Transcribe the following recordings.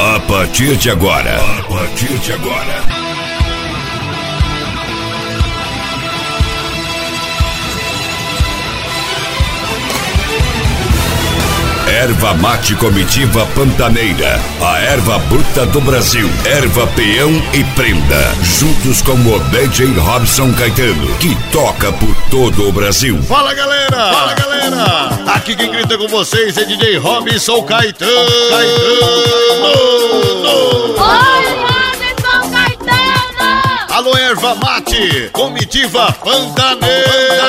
A partir de agora. Erva Mate Comitiva Pantaneira, a erva bruta do Brasil. Erva peão e prenda, juntos com o DJ Robson Caetano, que toca por todo o Brasil. Fala galera! Aqui quem grita com vocês é DJ Robson Caetano. Oi, Robson Caetano! Alô, Erva Mate Comitiva Pantaneira.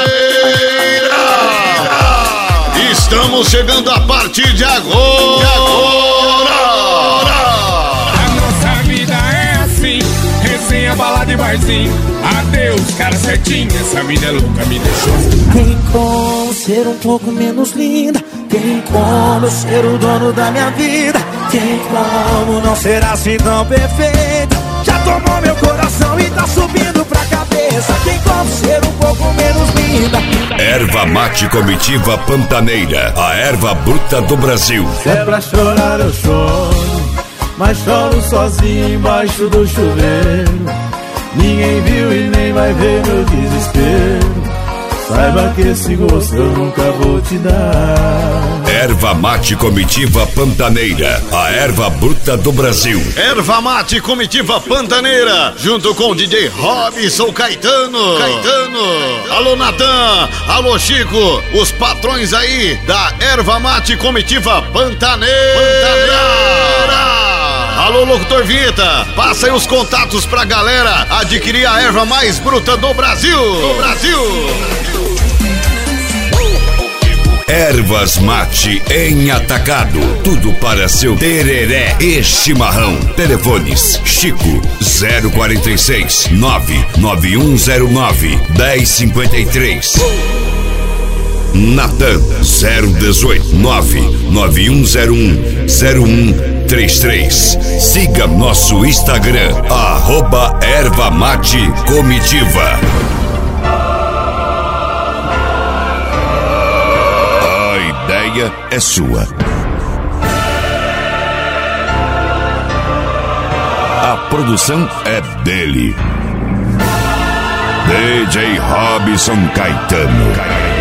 Estamos chegando a partir de agora. A nossa vida é assim, resenha, balada e barzinho. Adeus, cara certinho, essa vida é louca, me deixou assim. Tem como ser um pouco menos linda? Tem como ser o dono da minha vida? Tem como não ser assim tão perfeita? Já tomou meu coração e tá subindo pra cabeça. Tem como ser um pouco menos linda? Erva Mate Comitiva Pantaneira, a erva bruta do Brasil. Se é pra chorar eu choro, mas choro sozinho embaixo do chuveiro. Ninguém viu e nem vai ver meu desespero. Saiba que esse gosto eu nunca vou te dar. Erva Mate Comitiva Pantaneira, a erva bruta do Brasil. Erva Mate Comitiva Pantaneira, junto com o DJ Robson Caetano. Alô, Natan. Alô, Chico. Os patrões aí da Erva Mate Comitiva Pantaneira. Alô, locutor Vinheta, passa aí os contatos pra galera adquirir a erva mais bruta do Brasil. Ervas Mate em atacado, tudo para seu tereré e chimarrão. Telefones: Chico 046 99109 1053, Natan 018 99101 0133. Siga nosso Instagram, @Erva Mate Comitiva. A ideia é sua. A produção é dele, DJ Robson Caetano.